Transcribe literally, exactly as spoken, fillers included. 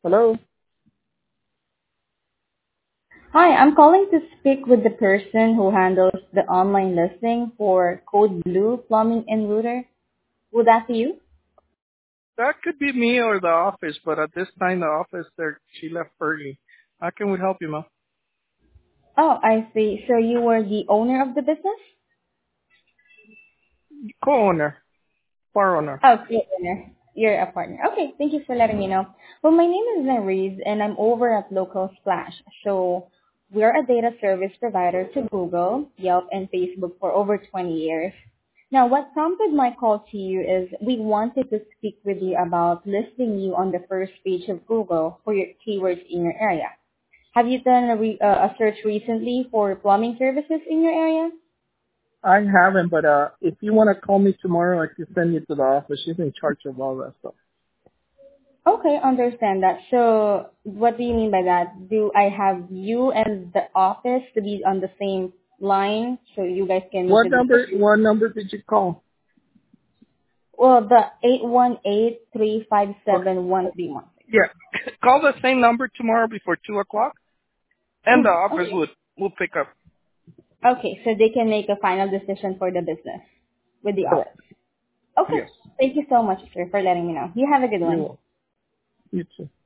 Hello? Hi, I'm calling to speak with the person who handles the online listing for Code Blue Plumbing and Router. Would that be you? That could be me or the office, but at this time the office there she left early. How can we help you, ma'am? Oh, I see. So you were the owner of the business? Co-owner, bar owner. Oh, co-owner. You're a partner. Okay, thank you for letting me know. Well, my name is Nariz, and I'm over at Local Splash. So we're a data service provider to Google, Yelp, and Facebook for over twenty years. Now, what prompted my call to you is we wanted to speak with you about listing you on the first page of Google for your keywords in your area. Have you done a, re- uh, a search recently for plumbing services in your area? I haven't, but uh, if you want to call me tomorrow, I can send you to the office. She's in charge of all that stuff. Okay, understand that. So what do you mean by that? Do I have you and the office to be on the same line so you guys can make What the number? decision? What number did you call? Well, the eight one eight, three five Okay. seven, one three one six. Yeah, call the same number tomorrow before two o'clock, and the Mm, office okay. would will pick up. Okay, so they can make a final decision for the business with the Correct. office. Okay. Yes. Thank you so much, sir, for letting me know. You have a good You one. will. You too.